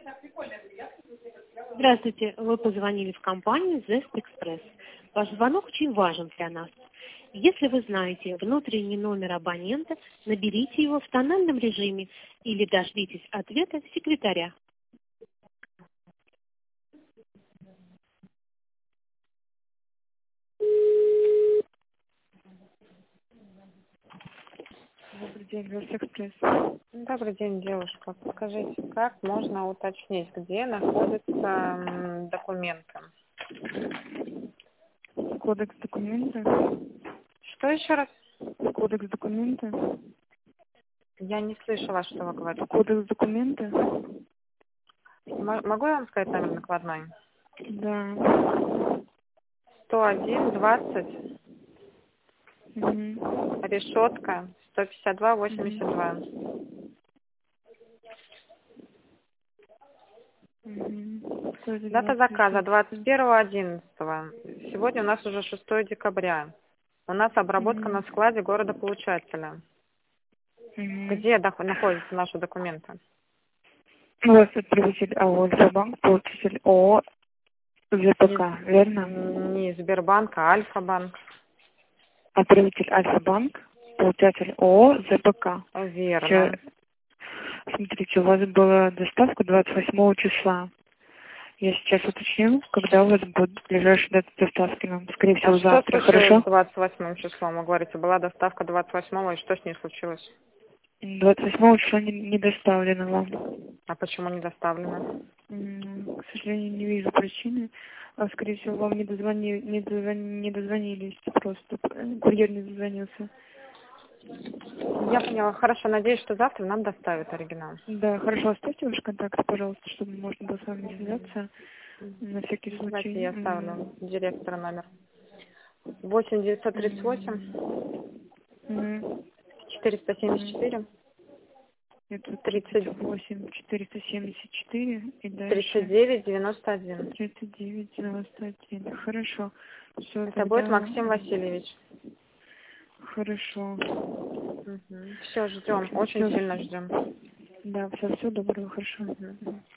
Здравствуйте, вы позвонили в компанию Zest Express. Ваш звонок очень важен для нас. Если вы знаете внутренний номер абонента, наберите его в тональном режиме или дождитесь ответа секретаря. Добрый день, Zest Экспресс. Добрый день, девушка. Подскажите, как можно уточнить, где находятся документы? Кодекс документа. Что еще раз? Кодекс документа. Я не слышала, что вы говорите. Кодекс документа. Могу я вам сказать номер накладной? Да. 101 20 Угу. решетка 152 82. Угу. Дата заказа 21.11. Сегодня у нас уже 6 декабря. У нас обработка на складе города-получателя. Где находятся наши документы? У вас отправитель ООО «Альфа-банк», получатель ООО ЗПК, верно? Не Сбербанк, а Альфа-банк. Отправитель «Альфа-банк», получатель ООО ЗПК. Верно. Смотрите, у вас была доставка 28 числа. Я сейчас уточню, когда у вас будет ближайшая дата доставки нам. Скорее всего, завтра, что случилось хорошо? с 28 числом? Вы говорите, была доставка 28 и что с ней случилось? 28 числа не доставлено вам. А почему не доставлено? К сожалению, не вижу причины. Скорее всего, вам не дозвонились. Просто курьер не дозвонился. Я поняла. Хорошо. Надеюсь, что завтра нам доставят оригинал. Да, хорошо. Оставьте ваш контакт, пожалуйста, чтобы можно было с вами связаться. На всякий случай. Давайте я оставлю директора номер. 8 938 474 Это 38 474 и дальше 39 91. 39 91. Хорошо. Все, Это будет Максим Васильевич. Хорошо. Все, ждем. Очень сильно ждем. Да, все доброго, хорошо.